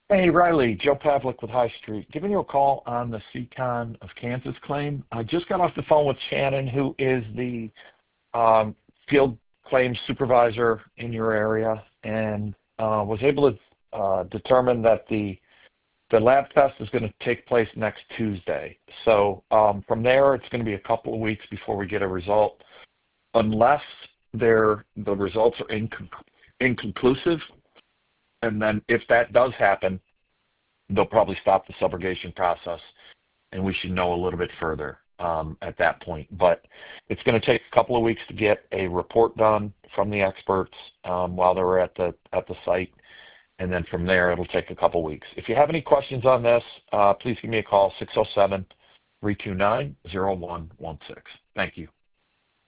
Hey, Riley, Joe Pavlik with High Street. Giving you a call on the Seacon of Kansas claim. I just got off the phone with Shannon, who is the um, field claims supervisor in your area, and was able to determine that the lab test is going to take place next Tuesday. So from there, it's going to be a couple of weeks before we get a result, unless the results are inconclusive. And then if that does happen, they'll probably stop the subrogation process, and we should know a little bit further at that point. But it's going to take a couple of weeks to get a report done from the experts while they're at the site, and then from there it'll take a couple of weeks. If you have any questions on this, please give me a call, 607-329-0116. Thank you.